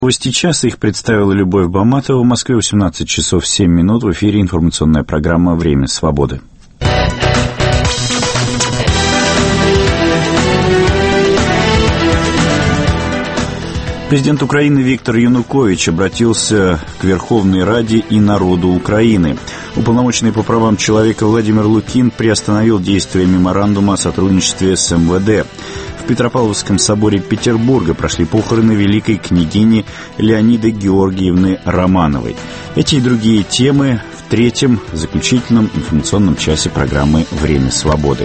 Новости часа, их представила Любовь Баматова. В Москве 18 часов 7 минут. В эфире информационная программа «Время свободы». Президент Украины Виктор Янукович обратился к Верховной Раде и народу Украины. Уполномоченный по правам человека Владимир Лукин приостановил действие меморандума о сотрудничестве с МВД. В Петропавловском соборе Петербурга прошли похороны великой княгини Леониды Георгиевны Романовой. Эти и другие темы в третьем, заключительном информационном часе программы «Время свободы».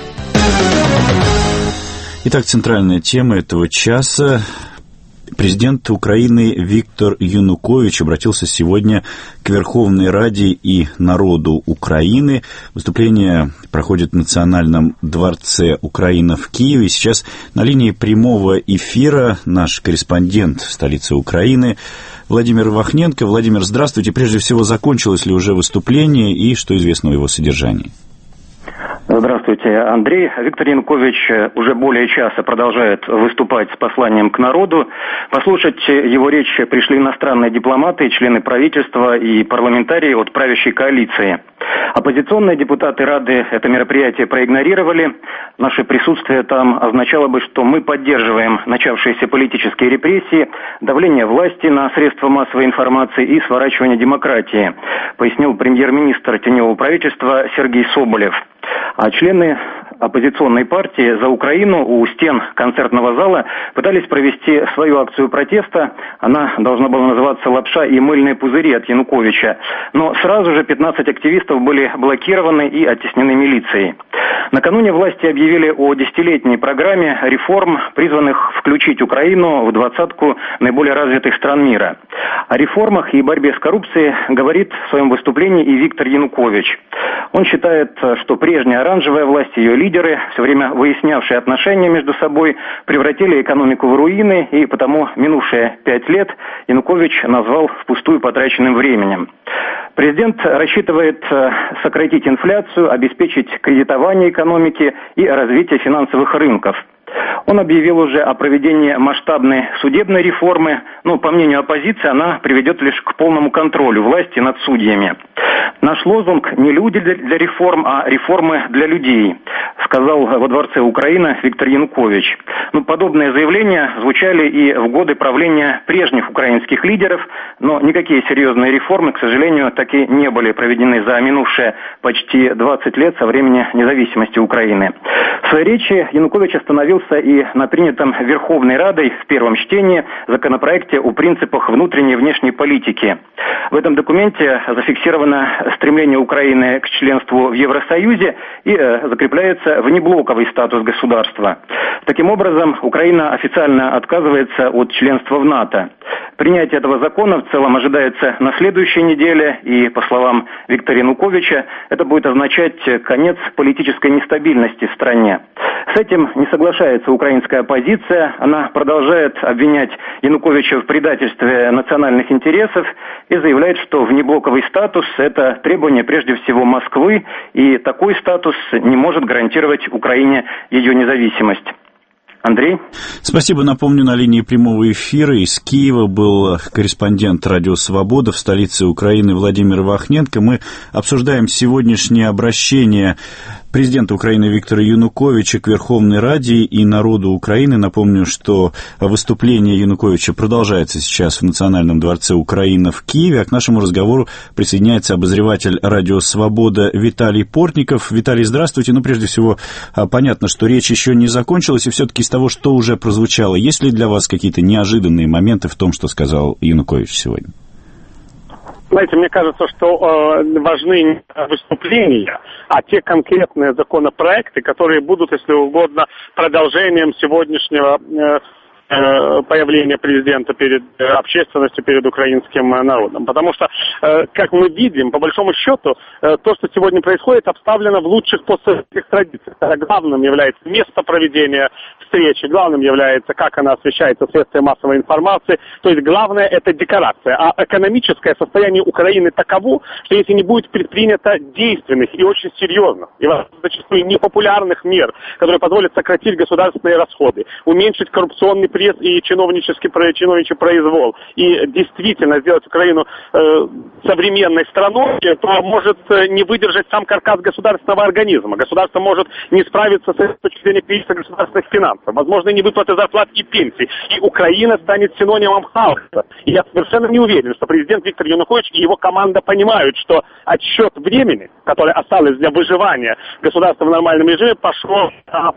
Итак, центральная тема этого часа. Президент Украины Виктор Янукович обратился сегодня к Верховной Раде и народу Украины. Выступление проходит в Национальном дворце Украина в Киеве. Сейчас на линии прямого эфира наш корреспондент в столице Украины Владимир Вахненко. Владимир, здравствуйте. Прежде всего, закончилось ли уже выступление и что известно о его содержании? Здравствуйте, Андрей. Виктор Янукович уже более часа продолжает выступать с посланием к народу. Послушать его речь пришли иностранные дипломаты, члены правительства и парламентарии от правящей коалиции. Оппозиционные депутаты Рады это мероприятие проигнорировали. Наше присутствие там означало бы, что мы поддерживаем начавшиеся политические репрессии, давление власти на средства массовой информации и сворачивание демократии, пояснил премьер-министр теневого правительства Сергей Соболев. А члены оппозиционной партии «За Украину» у стен концертного зала пытались провести свою акцию протеста. Она должна была называться «Лапша и мыльные пузыри» от Януковича. Но сразу же 15 активистов были блокированы и оттеснены милицией. Накануне власти объявили о десятилетней программе реформ, призванных включить Украину в двадцатку наиболее развитых стран мира. О реформах и борьбе с коррупцией говорит в своем выступлении и Виктор Янукович. Он считает, что прежняя оранжевая власть, ее лидеры, все время выяснявшие отношения между собой, превратили экономику в руины, и потому минувшие 5 лет Янукович назвал впустую потраченным временем. Президент рассчитывает сократить инфляцию, обеспечить кредитование экономики и развитие финансовых рынков. Он объявил уже о проведении масштабной судебной реформы, но, по мнению оппозиции, она приведет лишь к полному контролю власти над судьями. Наш лозунг не люди для реформ, а реформы для людей, сказал во Дворце Украины Виктор Янукович. Подобные заявления звучали и в годы правления прежних украинских лидеров, но никакие серьезные реформы, к сожалению, так и не были проведены за минувшие почти 20 лет со времени независимости Украины. В своей речи Янукович остановился и на принятом Верховной Радой в первом чтении законопроекте о принципах внутренней и внешней политики. В этом документе зафиксировано стремление Украины к членству в Евросоюзе и закрепляется внеблоковый статус государства. Таким образом, Украина официально отказывается от членства в НАТО. Принятие этого закона в целом ожидается на следующей неделе, и, по словам Виктора Януковича, это будет означать конец политической нестабильности в стране. С этим не соглашается украинская оппозиция. Она продолжает обвинять Януковича в предательстве национальных интересов и заявляет, что внеблоковый статус – это требование прежде всего Москвы, и такой статус не может гарантировать Украине ее независимость. Андрей? Спасибо. Напомню, на линии прямого эфира из Киева был корреспондент «Радио Свобода» в столице Украины Владимир Вахненко. Мы обсуждаем сегодняшнее обращение президента Украины Виктора Януковича к Верховной Раде и народу Украины. Напомню, что выступление Януковича продолжается сейчас в Национальном дворце Украина в Киеве. А к нашему разговору присоединяется обозреватель «Радио Свобода» Виталий Портников. Виталий, здравствуйте. Прежде всего, понятно, что речь еще не закончилась, и все-таки из того, что уже прозвучало, есть ли для вас какие-то неожиданные моменты в том, что сказал Янукович сегодня? Знаете, мне кажется, что важны не выступления, а те конкретные законопроекты, которые будут, если угодно, продолжением сегодняшнего появления президента перед общественностью, перед украинским народом. Потому что, как мы видим, по большому счету, то, что сегодня происходит, обставлено в лучших постсоветских традициях. Главным является место проведения встречи, главным является, как она освещается в средствах массовой информации. То есть главное – это декорация. А экономическое состояние Украины таково, что если не будет предпринято действенных и очень серьезных, и зачастую непопулярных мер, которые позволят сократить государственные расходы, уменьшить коррупционный прием, пресс и чиновничий произвол, и действительно сделать Украину современной страной, то может не выдержать сам каркас государственного организма. Государство может не справиться с точки зрения кризиса государственных финансов, возможно, не выплаты зарплат и пенсий, и Украина станет синонимом хаоса. И я совершенно не уверен, что президент Виктор Янукович и его команда понимают, что отсчет времени, которое осталось для выживания государства в нормальном режиме, пошло на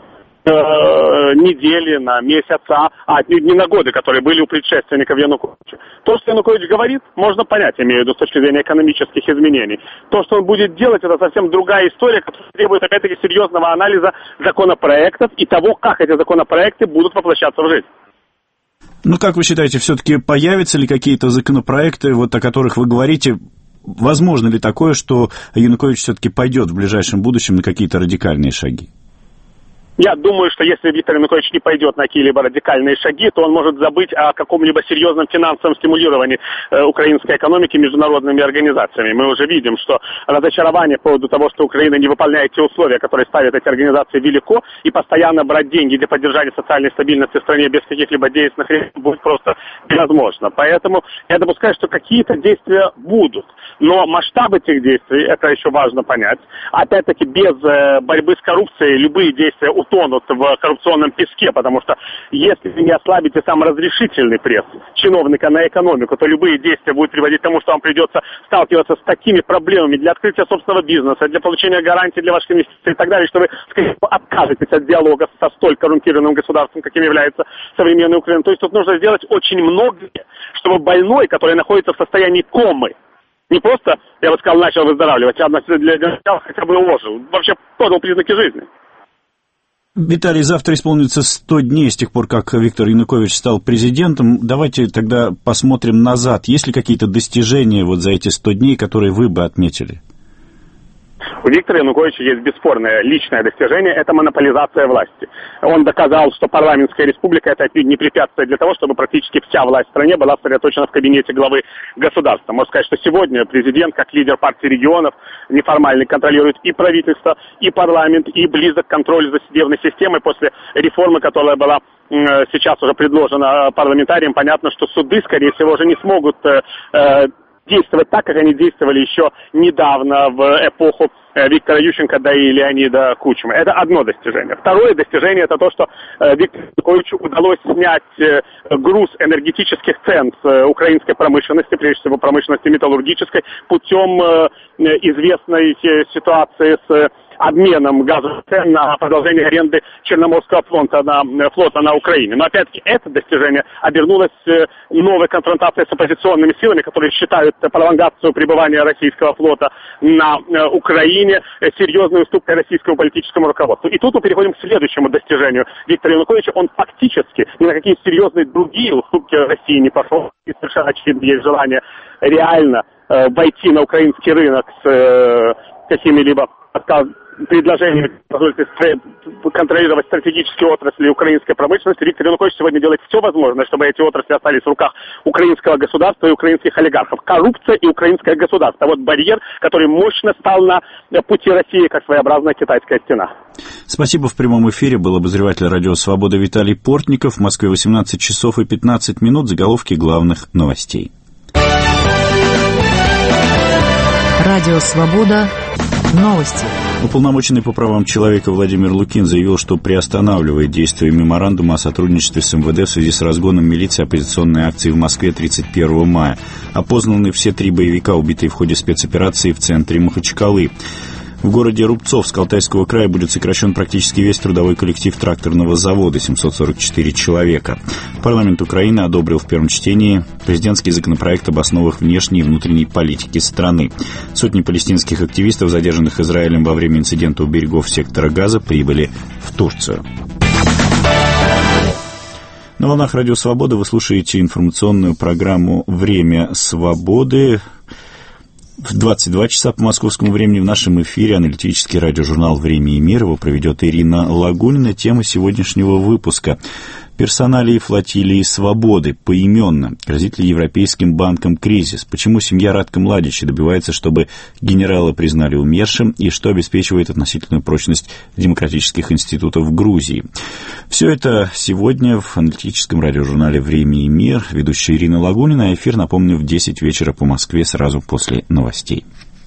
недели, на месяца, не на годы, которые были у предшественников Януковича. То, что Янукович говорит, можно понять, имею в виду, с точки зрения экономических изменений. То, что он будет делать, это совсем другая история, которая требует, опять-таки, серьезного анализа законопроектов и того, как эти законопроекты будут воплощаться в жизнь. Ну, как вы считаете, все-таки появятся ли какие-то законопроекты, вот о которых вы говорите? Возможно ли такое, что Янукович все-таки пойдет в ближайшем будущем на какие-то радикальные шаги? Я думаю, что если Виктор Янукович не пойдет на какие-либо радикальные шаги, то он может забыть о каком-либо серьезном финансовом стимулировании украинской экономики международными организациями. Мы уже видим, что разочарование по поводу того, что Украина не выполняет те условия, которые ставят эти организации, велико, и постоянно брать деньги для поддержания социальной стабильности в стране без каких-либо действенных решений будет просто невозможно. Поэтому я допускаю, что какие-то действия будут. Но масштаб этих действий, это еще важно понять. Опять-таки, без борьбы с коррупцией любые действия утонут в коррупционном песке, потому что если вы не ослабите сам разрешительный пресс чиновника на экономику, то любые действия будут приводить к тому, что вам придется сталкиваться с такими проблемами для открытия собственного бизнеса, для получения гарантий для ваших инвестиций и так далее, что вы, скорее всего, откажетесь от диалога со столь коррумпированным государством, каким является современная Украина. То есть тут нужно сделать очень многое, чтобы больной, который находится в состоянии комы, не просто, я бы сказал, начал выздоравливать, а для начала хотя бы ожил, вообще подал признаки жизни. Виталий, завтра исполнится 100 дней с тех пор, как Виктор Янукович стал президентом. Давайте тогда посмотрим назад. Есть ли какие-то достижения вот за эти 100 дней, которые вы бы отметили? У Виктора Януковича есть бесспорное личное достижение – это монополизация власти. Он доказал, что парламентская республика – это не препятствие для того, чтобы практически вся власть в стране была сосредоточена в кабинете главы государства. Можно сказать, что сегодня президент, как лидер партии регионов, неформально контролирует и правительство, и парламент, и близок к контролю за судебной системой после реформы, которая была сейчас уже предложена парламентариям. Понятно, что суды, скорее всего, уже не смогут действовать так, как они действовали еще недавно в эпоху Виктора Ющенко, да и Леонида Кучмы. Это одно достижение. Второе достижение – это то, что Виктору Януковичу удалось снять груз энергетических цен с украинской промышленности, прежде всего промышленности металлургической, путем известной ситуации с обменом газовых цен на продолжение аренды Черноморского флота на Украине. Но опять-таки это достижение обернулось новой конфронтацией с оппозиционными силами, которые считают пролонгацию пребывания российского флота на Украине серьезной уступкой российскому политическому руководству. И тут мы переходим к следующему достижению Виктора Януковича. Он фактически ни на какие серьезные другие уступки России не пошел. И совершенно очевидно есть желание реально войти на украинский рынок с какими-либо предложениями, позвольте контролировать стратегические отрасли украинской промышленности. Виктор Янукович сегодня делает все возможное, чтобы эти отрасли остались в руках украинского государства и украинских олигархов. Коррупция и украинское государство. Вот барьер, который мощно стал на пути России, как своеобразная китайская стена. Спасибо. В прямом эфире был обозреватель радио «Свобода» Виталий Портников. В Москве 18 часов и 15 минут. Заголовки главных новостей. Радио «Свобода». Новости. Уполномоченный по правам человека Владимир Лукин заявил, что приостанавливает действие меморандума о сотрудничестве с МВД в связи с разгоном милиции оппозиционной акции в Москве 31 мая. Опознаны все 3 боевика, убитые в ходе спецоперации в центре Махачкалы. В городе Рубцовск Алтайского края будет сокращен практически весь трудовой коллектив тракторного завода, 744 человека. Парламент Украины одобрил в первом чтении президентский законопроект об основах внешней и внутренней политики страны. Сотни палестинских активистов, задержанных Израилем во время инцидента у берегов сектора Газа, прибыли в Турцию. На волнах Радио Свобода вы слушаете информационную программу «Время свободы». В 22 часа по московскому времени в нашем эфире аналитический радиожурнал «Время и мир». Его проведет Ирина Лагунина. Тема сегодняшнего выпуска: Персоналии флотилии «Свободы» поименно. Грозит ли европейским банкам кризис? Почему семья Радка Младича добивается, чтобы генерала признали умершим? И что обеспечивает относительную прочность демократических институтов в Грузии? Все это сегодня в аналитическом радиожурнале «Время и мир». Ведущая Ирина Лагунина. Эфир, напомню, в 10 вечера по Москве сразу после новостей.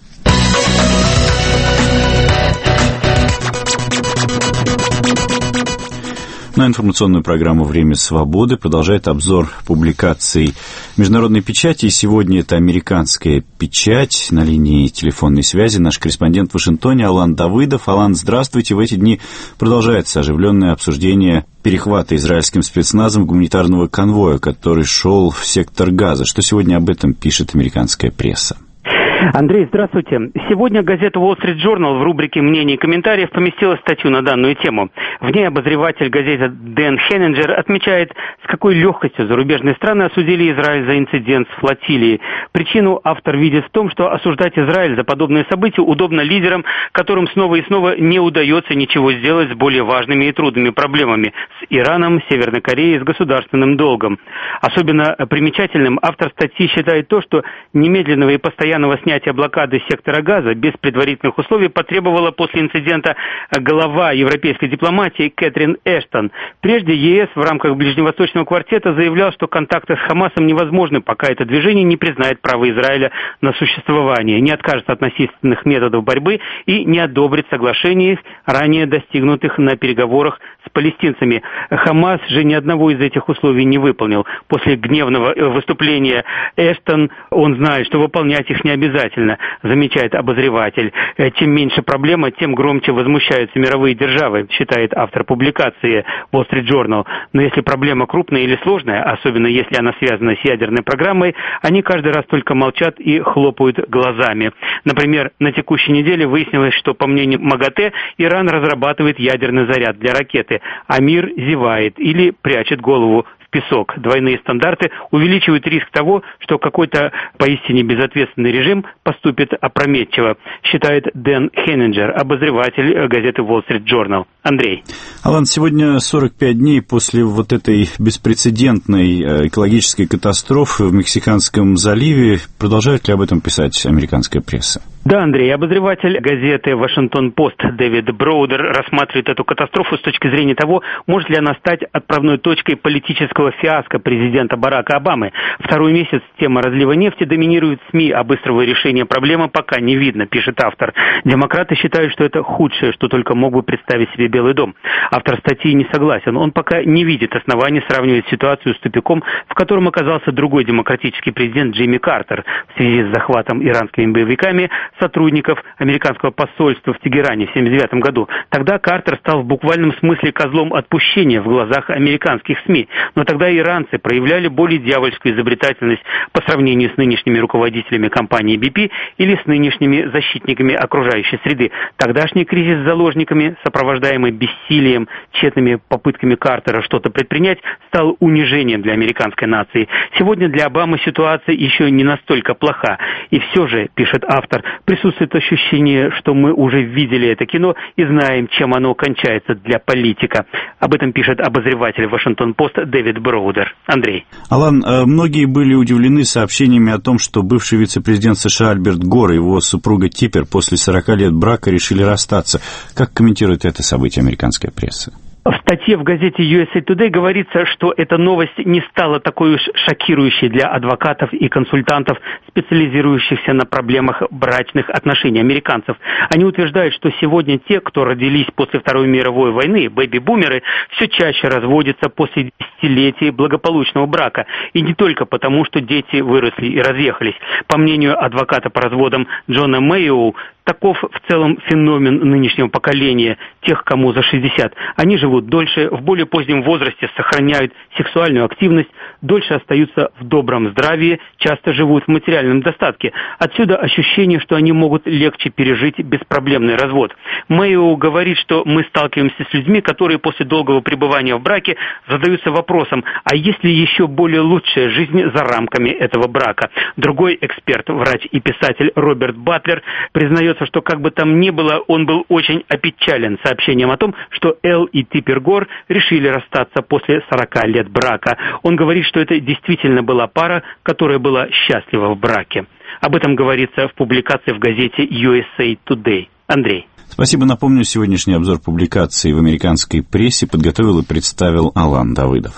На информационную программу «Время свободы» продолжает обзор публикаций международной печати. И сегодня это американская печать. На линии телефонной связи наш корреспондент в Вашингтоне Алан Давыдов. Алан, здравствуйте. В эти дни продолжается оживленное обсуждение перехвата израильским спецназом гуманитарного конвоя, который шел в сектор Газа. Что сегодня об этом пишет американская пресса? Андрей, здравствуйте. Сегодня газета Wall Street Journal в рубрике «Мнений и комментариев» поместила статью на данную тему. В ней обозреватель газеты Дэн Хеннинджер отмечает, с какой легкостью зарубежные страны осудили Израиль за инцидент с флотилией. Причину автор видит в том, что осуждать Израиль за подобные события удобно лидерам, которым снова и снова не удается ничего сделать с более важными и трудными проблемами – с Ираном, Северной Кореей, с государственным долгом. Особенно примечательным автор статьи считает то, что немедленного и постоянного снятия блокады сектора Газа без предварительных условий потребовала после инцидента глава европейской дипломатии Кэтрин Эштон. Прежде ЕС в рамках Ближневосточного квартета заявлял, что контакты с Хамасом невозможны, пока это движение не признает право Израиля на существование, не откажется от насильственных методов борьбы и не одобрит соглашений, ранее достигнутых на переговорах с палестинцами. Хамас же ни одного из этих условий не выполнил. После гневного выступления Эштон он знает, что выполнять их не обязательно, замечает обозреватель. Чем меньше проблема, тем громче возмущаются мировые державы, считает автор публикации Wall Street Journal. Но если проблема крупная или сложная, особенно если она связана с ядерной программой, они каждый раз только молчат и хлопают глазами. Например, на текущей неделе выяснилось, что, по мнению МАГАТЭ, Иран разрабатывает ядерный заряд для ракеты, а мир зевает или прячет голову в песок. Двойные стандарты увеличивают риск того, что какой-то поистине безответственный режим поступит опрометчиво, считает Дэн Хеннинджер, обозреватель газеты Wall Street Journal. Андрей. Алан, сегодня 45 дней после вот этой беспрецедентной экологической катастрофы в Мексиканском заливе. Продолжает ли об этом писать американская пресса? Да, Андрей, обозреватель газеты «Вашингтон-Пост» Дэвид Броудер рассматривает эту катастрофу с точки зрения того, может ли она стать отправной точкой политического фиаско президента Барака Обамы. Второй месяц тема разлива нефти доминирует в СМИ, а быстрого решения проблемы пока не видно, пишет автор. Демократы считают, что это худшее, что только мог бы представить себе Белый дом. Автор статьи не согласен. Он пока не видит оснований сравнивать ситуацию с тупиком, в котором оказался другой демократический президент Джимми Картер в связи с захватом иранскими боевиками сотрудников американского посольства в Тегеране в 1979 году. Тогда Картер стал в буквальном смысле козлом отпущения в глазах американских СМИ. Но тогда иранцы проявляли более дьявольскую изобретательность по сравнению с нынешними руководителями компании BP или с нынешними защитниками окружающей среды. Тогдашний кризис с заложниками, сопровождаемый бессилием, тщетными попытками Картера что-то предпринять, стал унижением для американской нации. Сегодня для Обамы ситуация еще не настолько плоха. И все же, пишет автор, присутствует ощущение, что мы уже видели это кино и знаем, чем оно кончается для политика. Об этом пишет обозреватель Вашингтон-Пост Дэвид Броудер. Андрей. Алан, многие были удивлены сообщениями о том, что бывший вице-президент США Альберт Гор и его супруга Типпер после 40 лет брака решили расстаться. Как комментирует это событие американская пресса? В статье в газете USA Today говорится, что эта новость не стала такой уж шокирующей для адвокатов и консультантов, специализирующихся на проблемах брачных отношений американцев. Они утверждают, что сегодня те, кто родились после Второй мировой войны, бэби-бумеры, все чаще разводятся после десятилетий благополучного брака. И не только потому, что дети выросли и разъехались. По мнению адвоката по разводам Джона Мэйоу, таков в целом феномен нынешнего поколения, тех, кому за 60. Они живут дольше, в более позднем возрасте сохраняют сексуальную активность, дольше остаются в добром здравии, часто живут в материальном достатке. Отсюда ощущение, что они могут легче пережить беспроблемный развод. Мэйоу говорит, что мы сталкиваемся с людьми, которые после долгого пребывания в браке задаются вопросом, а есть ли еще более лучшая жизнь за рамками этого брака? Другой эксперт, врач и писатель Роберт Батлер признается кажется, что как бы там ни было, он был очень опечален сообщением о том, что Эл и Типпер Гор решили расстаться после 40 лет брака. Он говорит, что это действительно была пара, которая была счастлива в браке. Об этом говорится в публикации в газете USA Today. Андрей. Спасибо. Напомню, сегодняшний обзор публикаций в американской прессе подготовил и представил Алан Давыдов.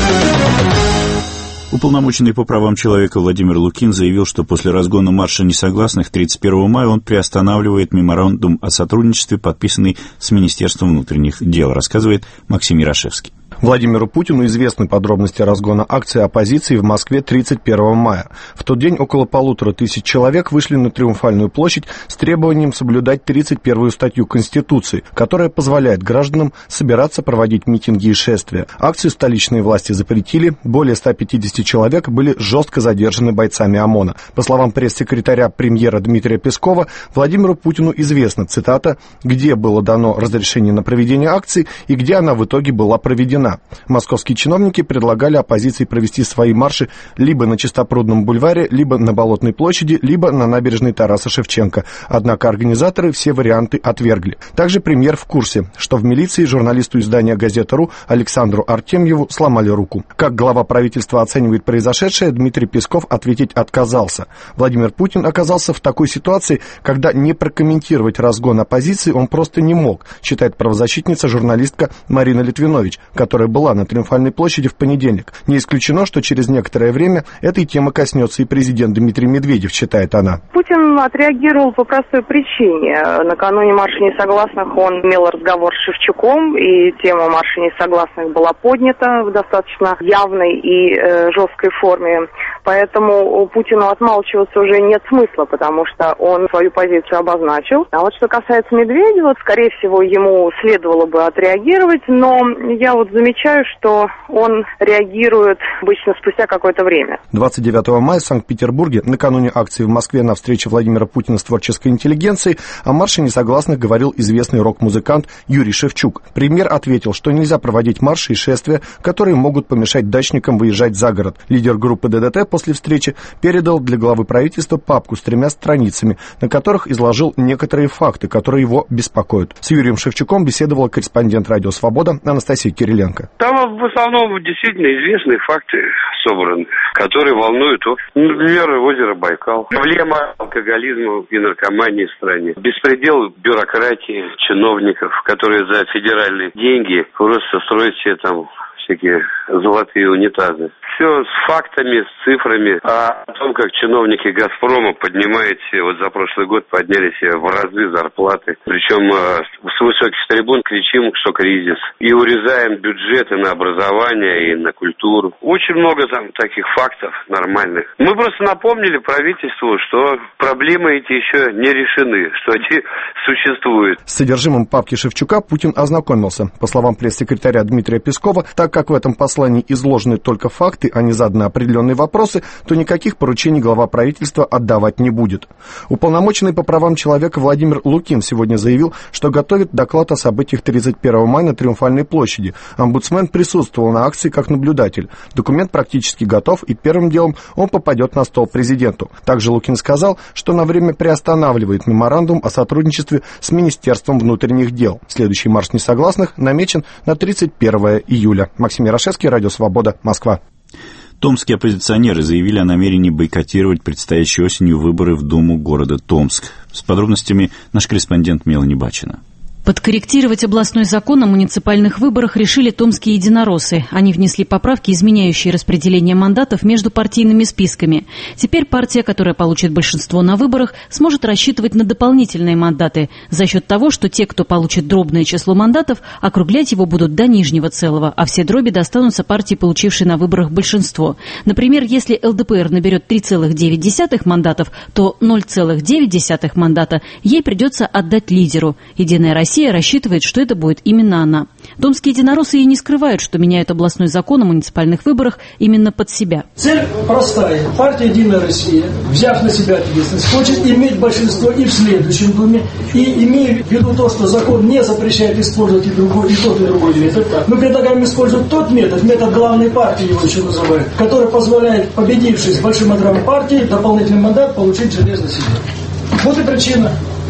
Уполномоченный по правам человека Владимир Лукин заявил, что после разгона марша несогласных 31 мая он приостанавливает меморандум о сотрудничестве, подписанный с Министерством внутренних дел, рассказывает Максим Ярошевский. Владимиру Путину известны подробности разгона акции оппозиции в Москве 31 мая. В тот день около 1500 человек вышли на Триумфальную площадь с требованием соблюдать 31-ю статью Конституции, которая позволяет гражданам собираться, проводить митинги и шествия. Акцию столичные власти запретили, более 150 человек были жестко задержаны бойцами ОМОНа. По словам пресс-секретаря премьера Дмитрия Пескова, Владимиру Путину известно, цитата, где было дано разрешение на проведение акции и где она в итоге была проведена. Московские чиновники предлагали оппозиции провести свои марши либо на Чистопрудном бульваре, либо на Болотной площади, либо на набережной Тараса Шевченко. Однако организаторы все варианты отвергли. Также премьер в курсе, что в милиции журналисту издания «Газета.ру» Александру Артемьеву сломали руку. Как глава правительства оценивает произошедшее, Дмитрий Песков ответить отказался. Владимир Путин оказался в такой ситуации, когда не прокомментировать разгон оппозиции он просто не мог, считает правозащитница журналистка Марина Литвинович, которая была на Триумфальной площади в понедельник. Не исключено, что через некоторое время этой темы коснется и президент Дмитрий Медведев, считает она. Путин отреагировал по простой причине. Накануне марша несогласных он имел разговор с Шевчуком, и тема марша несогласных была поднята в достаточно явной и жесткой форме. Поэтому Путину отмалчиваться уже нет смысла, потому что он свою позицию обозначил. А вот что касается Медведева, скорее всего, ему следовало бы отреагировать, но я вот замечаю, что он реагирует обычно спустя какое-то время. 29 мая в Санкт-Петербурге, накануне акции в Москве на встрече Владимира Путина с творческой интеллигенцией, о марше несогласных говорил известный рок-музыкант Юрий Шевчук. Премьер ответил, что нельзя проводить марши и шествия, которые могут помешать дачникам выезжать за город. Лидер группы ДДТ после встречи передал для главы правительства папку с 3 страницами, на которых изложил некоторые факты, которые его беспокоят. С Юрием Шевчуком беседовала корреспондент «Радио Свобода» Анастасия Кириленко. Там в основном действительно известные факты собраны, которые волнуют, например, озеро Байкал. Проблема алкоголизма и наркомании в стране. Беспредел бюрократии, чиновников, которые за федеральные деньги просто строят себе там всякие золотые унитазы. Все с фактами, с цифрами. А о том, как чиновники «Газпрома» поднимаете, вот за прошлый год подняли себе в разы зарплаты. Причем с высоких трибун кричим, что кризис. И урезаем бюджеты на образование и на культуру. Очень много там таких фактов нормальных. Мы просто напомнили правительству, что проблемы эти еще не решены, что они существуют. С содержимым папки Шевчука Путин ознакомился. По словам пресс-секретаря Дмитрия Пескова, так как в этом послании изложены только факты, а не заданы определенные вопросы, то никаких поручений глава правительства отдавать не будет. Уполномоченный по правам человека Владимир Лукин сегодня заявил, что готовит доклад о событиях 31 мая на Триумфальной площади. Омбудсмен присутствовал на акции как наблюдатель. Документ практически готов, и первым делом он попадет на стол президенту. Также Лукин сказал, что на время приостанавливает меморандум о сотрудничестве с Министерством внутренних дел. Следующий марш несогласных намечен на 31 июля. Максим Ярошевский, Радио Свобода, Москва. Томские оппозиционеры заявили о намерении бойкотировать предстоящей осенью выборы в Думу города Томск. С подробностями наш корреспондент Мелани Бачина. Подкорректировать областной закон о муниципальных выборах решили томские единороссы. Они внесли поправки, изменяющие распределение мандатов между партийными списками. Теперь партия, которая получит большинство на выборах, сможет рассчитывать на дополнительные мандаты за счет того, что те, кто получит дробное число мандатов, округлять его будут до нижнего целого, а все дроби достанутся партии, получившей на выборах большинство. Например, если ЛДПР наберет 3,9 мандатов, то 0,9 мандата ей придется отдать лидеру. Единая Россия рассчитывает, что это будет именно она. Томские единороссы и не скрывают, что меняют областной закон о муниципальных выборах именно под себя. Цель простая. Партия «Единая Россия», взяв на себя ответственность, хочет иметь большинство и в следующем Думе, и имея в виду то, что закон не запрещает использовать и тот, и другой метод, мы предлагаем использовать тот метод главной партии его еще называют, который позволяет победившей с большим отрывом партии дополнительный мандат получить железно себе. Вот и причина.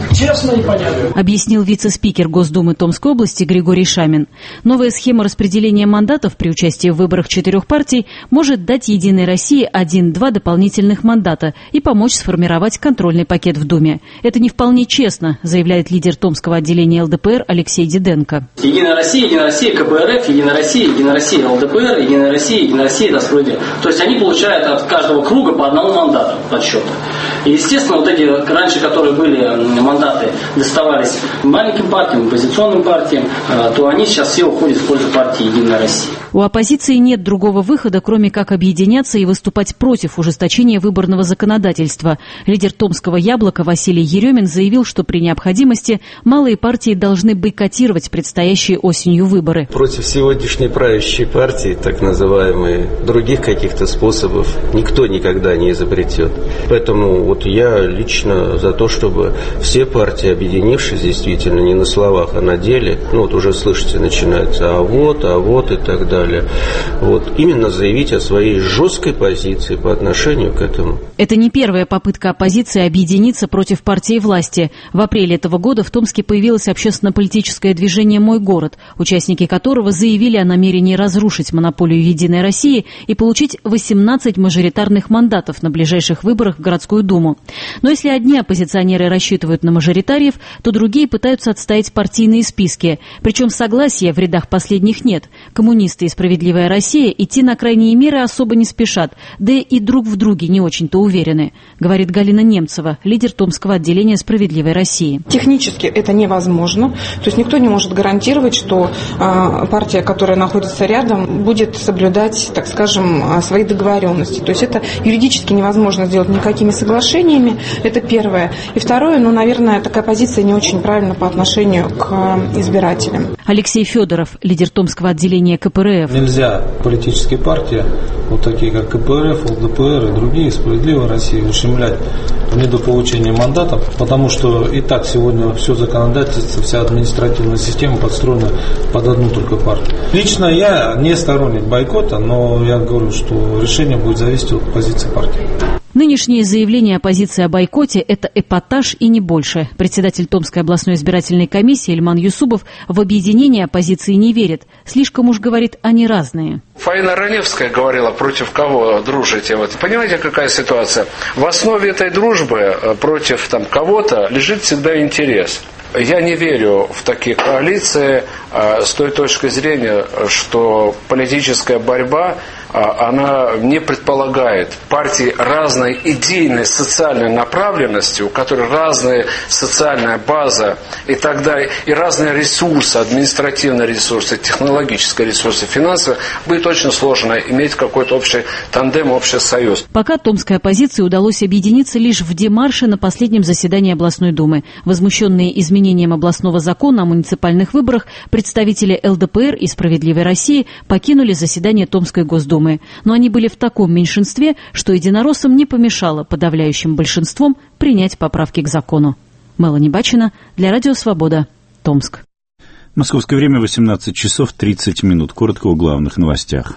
честно и понятно. Объяснил вице-спикер Госдумы Томской области Григорий Шамин. Новая схема распределения мандатов при участии в выборах 4 партий может дать «Единой России» 1-2 дополнительных мандата и помочь сформировать контрольный пакет в Думе. Это не вполне честно, заявляет лидер Томского отделения ЛДПР Алексей Диденко. Единая Россия КПРФ, Единая Россия ЛДПР, Единая Россия Доспродел. То есть они получают от каждого круга по одному мандату подсчета. И, естественно, вот эти раньше, которые были мандаты, доставались маленьким партиям, оппозиционным партиям, то они сейчас все уходят в пользу партии «Единая Россия». У оппозиции нет другого выхода, кроме как объединяться и выступать против ужесточения выборного законодательства. Лидер Томского «Яблока» Василий Еремин заявил, что при необходимости малые партии должны бойкотировать предстоящие осенью выборы. Против сегодняшней правящей партии, так называемой, других каких-то способов никто никогда не изобретет. Поэтому вот я лично за то, чтобы все партии, объединившись действительно не на словах, а на деле, вот уже слышите, начинается а вот и так далее. Вот, именно заявить о своей жесткой позиции по отношению к этому. Это не первая попытка оппозиции объединиться против партии власти. В апреле этого года в Томске появилось общественно-политическое движение «Мой город», участники которого заявили о намерении разрушить монополию «Единой России» и получить 18 мажоритарных мандатов на ближайших выборах в городскую думу. Но если одни оппозиционеры рассчитывают на мажоритариев, то другие пытаются отстоять партийные списки. Причем согласия в рядах последних нет. Коммунисты и «Справедливая Россия» идти на крайние меры особо не спешат, да и друг в друге не очень-то уверены, говорит Галина Немцева, лидер Томского отделения «Справедливой России». Технически это невозможно. То есть никто не может гарантировать, что партия, которая находится рядом, будет соблюдать, так скажем, свои договоренности. То есть это юридически невозможно сделать никакими соглашениями. Это первое. И второе, наверное, такая позиция не очень правильна по отношению к избирателям. Алексей Федоров, лидер Томского отделения КПРФ. Нельзя политические партии, вот такие как КПРФ, ЛДПР и другие, «Справедливая Россия», ущемлять в виду получения мандатов, потому что и так сегодня все законодательство, вся административная система подстроена под одну только партию. Лично я не сторонник бойкота, но я говорю, что решение будет зависеть от позиции партии. Нынешнее заявление оппозиции о бойкоте – это эпатаж и не больше. Председатель Томской областной избирательной комиссии Ильман Юсупов в объединение оппозиции не верит. Слишком уж, говорит, они разные. Фаина Раневская говорила, против кого дружите. Понимаете, какая ситуация? В основе этой дружбы против кого-то лежит всегда интерес. Я не верю в такие коалиции с той точки зрения, что политическая борьба, она не предполагает партии разной идейной социальной направленности, у которой разная социальная база и так далее, и разные ресурсы, административные ресурсы, технологические ресурсы, финансовые, будет очень сложно иметь какой-то общий тандем, общий союз. Пока томской оппозиции удалось объединиться лишь в демарше на последнем заседании областной думы. Возмущенные изменением областного закона о муниципальных выборах, представители ЛДПР и «Справедливой России» покинули заседание Томской Госдумы. Но они были в таком меньшинстве, что единороссам не помешало подавляющим большинством принять поправки к закону. Мелани Бачина для Радио Свобода, Томск. Московское время 18 часов 30 минут. Коротко о главных новостях.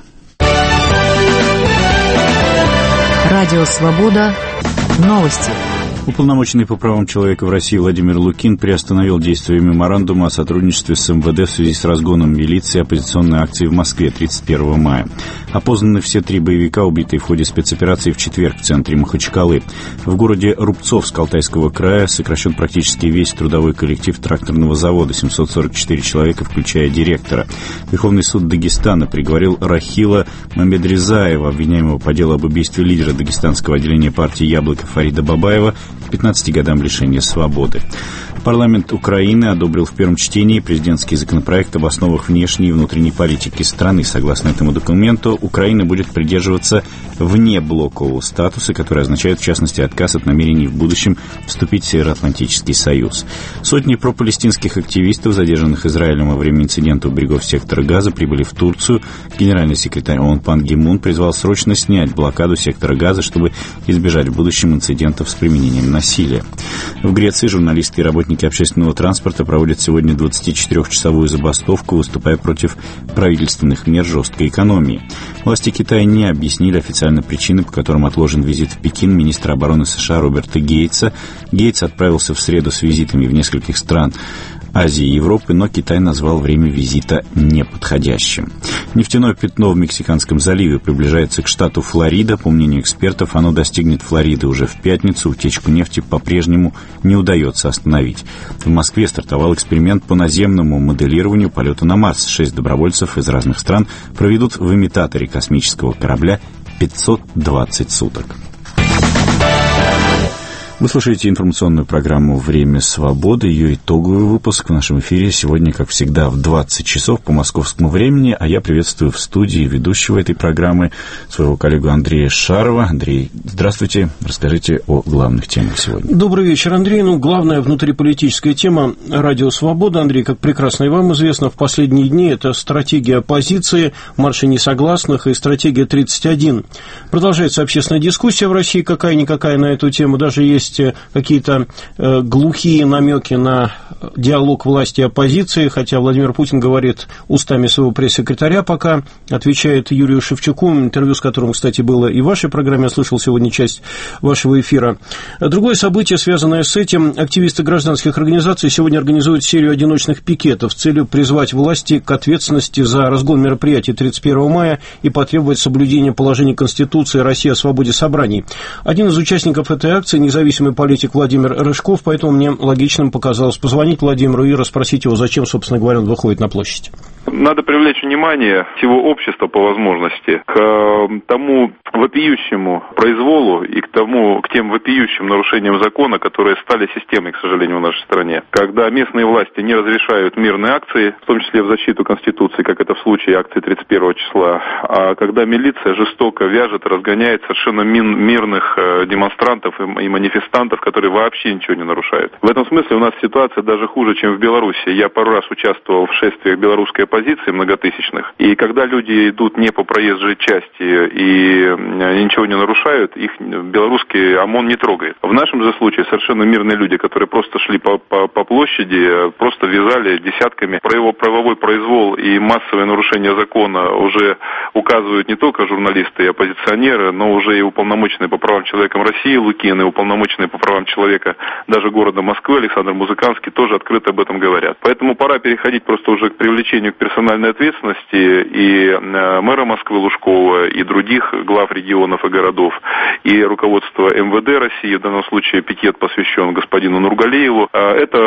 Радио Свобода. Новости. Уполномоченный по правам человека в России Владимир Лукин приостановил действие меморандума о сотрудничестве с МВД в связи с разгоном милиции оппозиционной акции в Москве 31 мая. Опознаны все 3 боевика, убитые в ходе спецоперации в четверг в центре Махачкалы. В городе Рубцовск Алтайского края сокращен практически весь трудовой коллектив тракторного завода, 744 человека, включая директора. Верховный суд Дагестана приговорил Рахила Мамедризаева, обвиняемого по делу об убийстве лидера дагестанского отделения партии «Яблоко» Фарида Бабаева, к 15 годам лишения свободы. Парламент Украины одобрил в первом чтении президентский законопроект об основах внешней и внутренней политики страны. Согласно этому документу, Украина будет придерживаться внеблокового статуса, который означает, в частности, отказ от намерений в будущем вступить в Североатлантический союз. Сотни пропалестинских активистов, задержанных Израилем во время инцидента у берегов сектора Газа, прибыли в Турцию. Генеральный секретарь ООН Пан Ги Мун призвал срочно снять блокаду сектора Газа, чтобы избежать в будущем инцидентов с применением насилия. В Греции журналисты и работники общественного транспорта проводят сегодня 24-часовую забастовку, выступая против правительственных мер жесткой экономии. Власти Китая не объяснили официально официальные причины, по которым отложен визит в Пекин министра обороны США Роберта Гейтса. Гейтс отправился в среду с визитами в нескольких стран Азии и Европы, но Китай назвал время визита неподходящим. Нефтяное пятно в Мексиканском заливе приближается к штату Флорида. По мнению экспертов, оно достигнет Флориды уже в пятницу. Утечку нефти по-прежнему не удается остановить. В Москве стартовал эксперимент по наземному моделированию полета на Марс. 6 добровольцев из разных стран проведут в имитаторе космического корабля 520 суток. Вы слушаете информационную программу «Время свободы», ее итоговый выпуск в нашем эфире сегодня, как всегда, в 20 часов по московскому времени, а я приветствую в студии ведущего этой программы своего коллегу Андрея Шарова. Андрей, здравствуйте, расскажите о главных темах сегодня. Добрый вечер, Андрей. Главная внутриполитическая тема «Радио Свобода», Андрей, как прекрасно и вам известно, в последние дни это стратегия оппозиции, марши несогласных и стратегия 31. Продолжается общественная дискуссия в России, какая-никакая на эту тему, даже есть какие-то глухие намеки на диалог власти и оппозиции, хотя Владимир Путин говорит устами своего пресс-секретаря пока, отвечает Юрию Шевчуку, интервью с которым, кстати, было и в вашей программе, я слышал сегодня часть вашего эфира. Другое событие, связанное с этим, активисты гражданских организаций сегодня организуют серию одиночных пикетов с целью призвать власти к ответственности за разгон мероприятий 31 мая и потребовать соблюдения положений Конституции России о свободе собраний. Один из участников этой акции, независимый политик Владимир Рыжков, поэтому мне логичным показалось позвонить Владимиру и расспросить его, зачем, собственно говоря, он выходит на площадь. Надо привлечь внимание всего общества по возможности к тому вопиющему произволу и к тем вопиющим нарушениям закона, которые стали системой, к сожалению, в нашей стране. Когда местные власти не разрешают мирные акции, в том числе в защиту Конституции, как это в случае акции 31 числа, а когда милиция жестоко вяжет и разгоняет совершенно мирных демонстрантов и манифестантов, которые вообще ничего не нарушают. В этом смысле у нас ситуация даже хуже, чем в Беларуси. Я пару раз участвовал в шествиях белорусской оппозиции многотысячных, и когда люди идут не по проезжей части и ничего не нарушают, их белорусский ОМОН не трогает. В нашем же случае совершенно мирные люди, которые просто шли по площади, просто вязали десятками. Про его правовой произвол и массовое нарушение закона уже указывают не только журналисты и оппозиционеры, но уже и уполномоченные по правам человека России Лукин, и уполномоченные по правам человека даже города Москвы Александр Музыканский тоже открыто об этом говорят. Поэтому пора переходить просто уже к привлечению к персональной ответственности и мэра Москвы Лужкова, и других глав регионов и городов, и руководство МВД России, в данном случае пикет посвящен господину Нургалееву. Это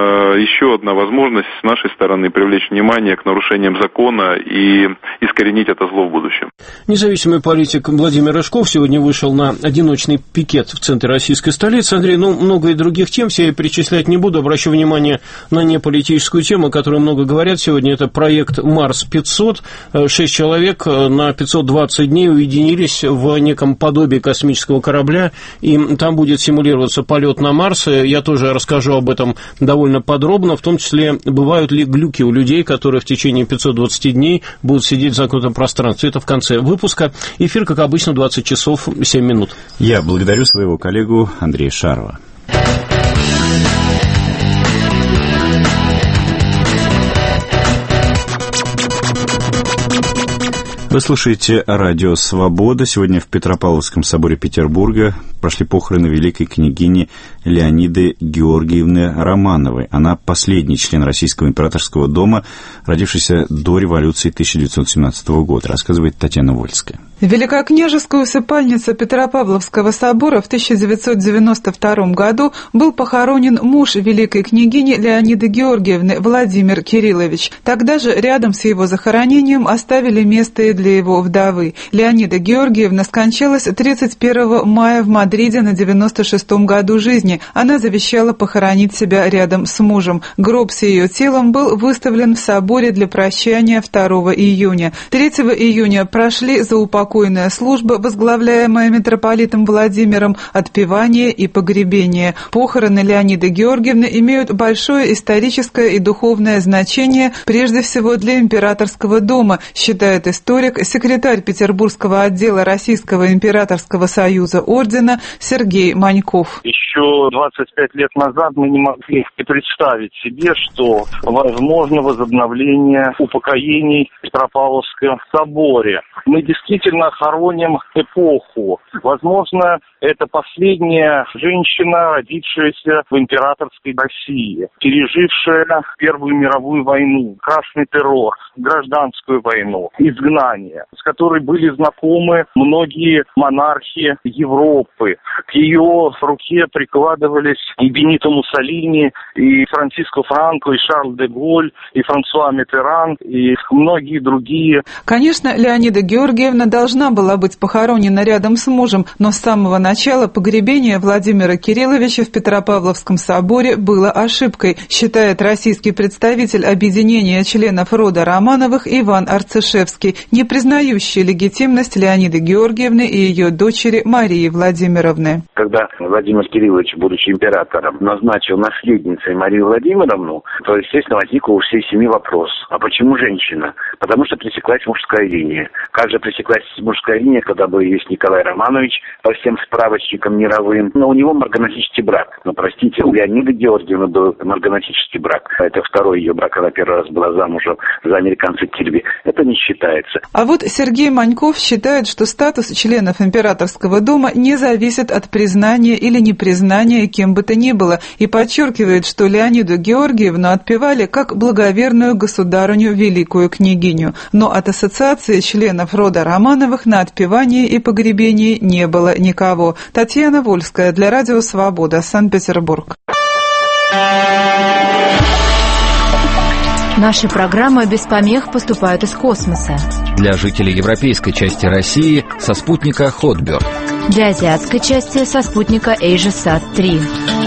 еще одна возможность с нашей стороны привлечь внимание к нарушениям закона и искоренить это зло в будущем. Независимый политик Владимир Рыжков сегодня вышел на одиночный пикет в центре российской столицы. Андрей, много и других тем, все я перечислять не буду. Обращу внимание на неполитическую тему, о которой много говорят сегодня. Это проект Марс-500. 6 человек на 520 дней уединились в неком подобии космического корабля, и там будет симулироваться полет на Марс. Я тоже расскажу об этом довольно подробно, в том числе, бывают ли глюки у людей, которые в течение 520 дней будут сидеть в замкнутом пространстве. Это в конце выпуска. Эфир, как обычно, 20 часов 7 минут. Я благодарю своего коллегу Андрея Шарова. Вы слушаете радио «Свобода». Сегодня в Петропавловском соборе Петербурга прошли похороны великой княгини Леониды Георгиевны Романовой. Она последний член Российского императорского дома, родившийся до революции 1917 года, рассказывает Татьяна Вольская. Великокняжеская усыпальница Петропавловского собора в 1992 году был похоронен муж великой княгини Леониды Георгиевны Владимир Кириллович. Тогда же рядом с его захоронением оставили место и для его вдовы. Леонида Георгиевна скончалась 31 мая в Мадриде на 96-м году жизни. Она завещала похоронить себя рядом с мужем. Гроб с ее телом был выставлен в соборе для прощания 2 июня. 3 июня прошли заупокойная служба, возглавляемая митрополитом Владимиром, отпевание и погребение. Похороны Леониды Георгиевны имеют большое историческое и духовное значение, прежде всего для императорского дома, считает историк, секретарь Петербургского отдела Российского императорского союза ордена Сергей Маньков. Еще еще 25 лет назад мы не могли и представить себе, что возможно возобновление упокоений в Петропавловском соборе. Мы действительно хороним эпоху. Возможно, это последняя женщина, родившаяся в императорской России, пережившая Первую мировую войну, Красный террор, гражданскую войну, изгнание, с которой были знакомы многие монархи Европы. К ее руке прикладывались и Бенито Муссолини, и Франциско Франко, и Шарль де Голль, и Франсуа Миттеран, и многие другие. Конечно, Леонида Георгиевна должна была быть похоронена рядом с мужем, но с самого начала погребение Владимира Кирилловича в Петропавловском соборе было ошибкой, считает российский представитель объединения членов рода Романовых Иван Арцишевский, не признающий легитимность Леониды Георгиевны и ее дочери Марии Владимировны. Когда Владимир Кириллович, будучи императором, назначил наследницей Марию Владимировну, то, естественно, возник у всей семьи вопрос: а почему женщина? Потому что пресеклась мужская линия. Как же пресеклась мужская линия, когда был есть Николай Романович, по всем справочникам мировым, но у него марганатический брак. Но, простите, у Леониды Георгиевны был марганатический брак. Это второй ее брак, она первый раз была замужем за американца Кирби. Это не считается. А вот Сергей Маньков считает, что статус членов императорского дома не зависит от признания или непризнания кем бы то ни было, и подчеркивает, что Леониду Георгиевну отпевали как благоверную государыню великую княгиню. Но от ассоциации членов рода Романовых на отпевании и погребении не было никого. Татьяна Вольская для Радио Свобода, Санкт-Петербург. Наши программы без помех поступают из космоса. Для жителей европейской части России со спутника Hotbird. Для азиатской части со спутника AsiaSat-3.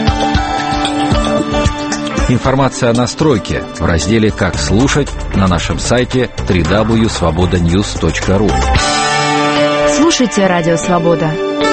Информация о настройке в разделе «Как слушать» на нашем сайте www.svobodanews.ru. Слушайте Радио Свобода.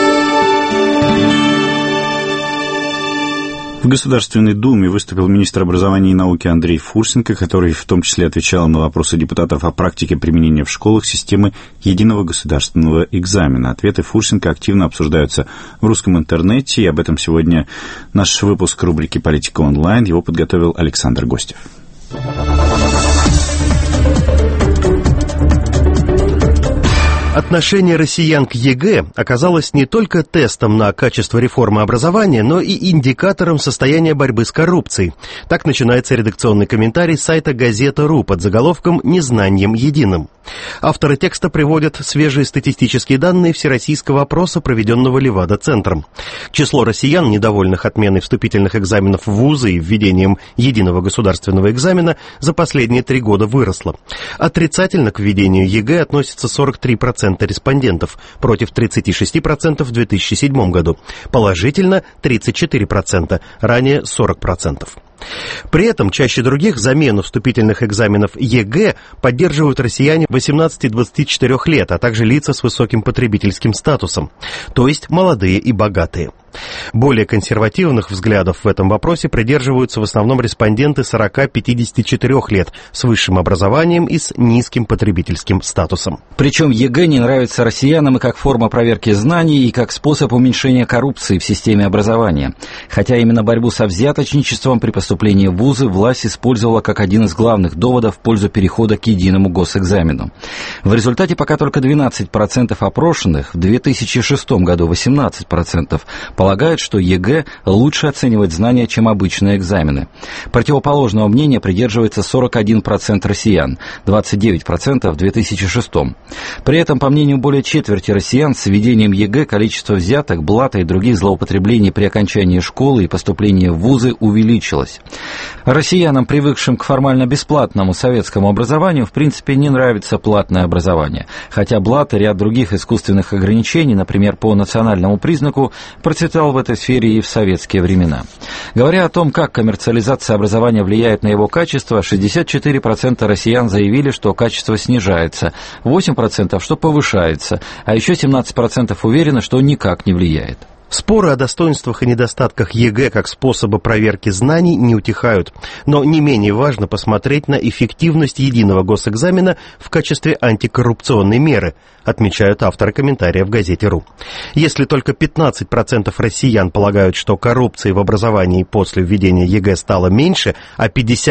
В Государственной Думе выступил министр образования и науки Андрей Фурсенко, который в том числе отвечал на вопросы депутатов о практике применения в школах системы единого государственного экзамена. Ответы Фурсенко активно обсуждаются в русском интернете, и об этом сегодня наш выпуск рубрики «Политика онлайн». Его подготовил Александр Гостев. Отношение россиян к ЕГЭ оказалось не только тестом на качество реформы образования, но и индикатором состояния борьбы с коррупцией. Так начинается редакционный комментарий сайта «Газета.ру» под заголовком «Незнанием единым». Авторы текста приводят свежие статистические данные всероссийского опроса, проведенного Левада-центром. Число россиян, недовольных отменой вступительных экзаменов в вузы и введением единого государственного экзамена, за последние 3 года выросло. Отрицательно к введению ЕГЭ относятся 43% респондентов, против 36% в 2007 году. Положительно 34%, ранее 40%. При этом чаще других замену вступительных экзаменов ЕГЭ поддерживают россияне 18-24 лет, а также лица с высоким потребительским статусом, то есть молодые и богатые. Более консервативных взглядов в этом вопросе придерживаются в основном респонденты 40-54 лет с высшим образованием и с низким потребительским статусом. Причем ЕГЭ не нравится россиянам и как форма проверки знаний, и как способ уменьшения коррупции в системе образования. Хотя именно борьбу со взяточничеством при поступлении в вузы власть использовала как один из главных доводов в пользу перехода к единому госэкзамену. В результате пока только 12% опрошенных, в 2006 году 18%, полагают, что ЕГЭ лучше оценивать знания, чем обычные экзамены. Противоположного мнения придерживается 41% россиян, 29% в 2006. При этом, по мнению более четверти россиян, с введением ЕГЭ количество взяток, блата и других злоупотреблений при окончании школы и поступлении в вузы увеличилось. Россиянам, привыкшим к формально бесплатному советскому образованию, в принципе не нравится платное образование, хотя блат и ряд других искусственных ограничений, например, по национальному признаку, процветал в этой сфере и в советские времена. Говоря о том, как коммерциализация образования влияет на его качество, 64% россиян заявили, что качество снижается, 8% что повышается, а еще 17% уверены, что никак не влияет. Споры о достоинствах и недостатках ЕГЭ как способа проверки знаний не утихают. Но не менее важно посмотреть на эффективность единого госэкзамена в качестве антикоррупционной меры, отмечают авторы комментария в газете «Ру». Если только 15% россиян полагают, что коррупции в образовании после введения ЕГЭ стало меньше, а